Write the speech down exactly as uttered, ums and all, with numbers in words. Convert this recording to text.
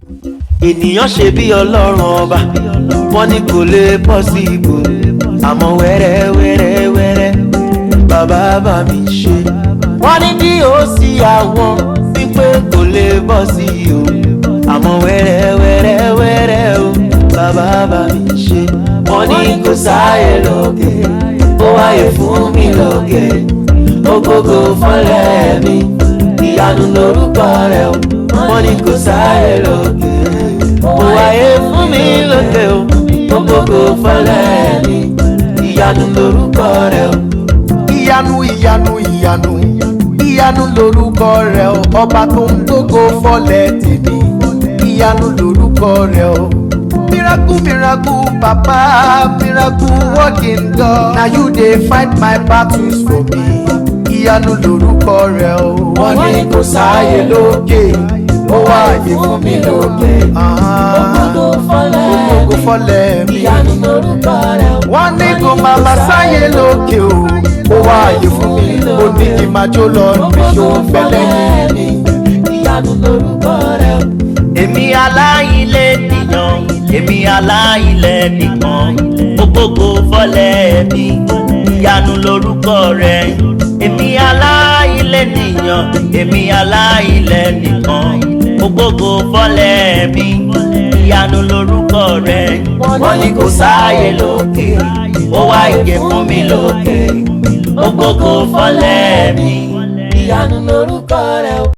ènìyàn ṣe bí ọlọ́run ọba wọ́n ní kò lè possible àmọ́ wẹ́rẹ́ wẹ́rẹ́ wẹ́rẹ́ bàbá bá mi ṣe. wọ́n ní bí ó sí àwọn wípé kò lè bọ́ sí o àmọ́ wẹ́rẹ́ wẹ́rẹ́ wẹ́rẹ́ o bàbá bá mi ṣe. wọ́n ní kò sáyé lókè ó wáyé fún mi lókè ògógó fọ́lẹ̀ mi ìyanu lórúkọ rẹ̀ o. wọ́n ní kò sáyé lókè ó wáyé fún mi lókè o ògógó fọ́lẹ̀ mi ìyanu lórúkọ rẹ̀ o. ìyanu ìyanu ìyanu ìyanu lórúkọ rẹ̀ o. ọba tó ń gbógo fọ́lẹ̀ tèmi ìyanu lórúkọ rẹ̀ o. miracle miracle papa miracle working God na you dey fight my battles for me ìyanu lórúkọ rẹ̀ o. wọ́n ní kò sáyé lókè ó wá àyè fún mi lókè ògógó ògógó fọ́lẹ̀ mi ìyanu lórúkọ rẹ̀ o. wọ́n ní kò máa ma sáyé lókè o ó wá àyè fún mi ó ní kí n máa jó lọ níbi ṣó ń bẹ lẹ́yìn mi ìyanu lórúkọ rẹ̀ o. èmi aláìlẹ̀ nìyàn èmi aláìlẹ̀ nìkan ògógó fọ́lẹ̀ mi ìyanu lórúkọ rẹ̀. èmi aláìlẹ̀ nìyàn èmi aláìlẹ̀ nìkan ògógó fọ́lẹ̀ mi ìyanu lórúkọ rẹ̀. wọ́n ní kò sáyé lókè ó wá ìyè fún mi lókè ògógó fọ́lẹ̀ mi ìyanu lórúkọ rẹ̀.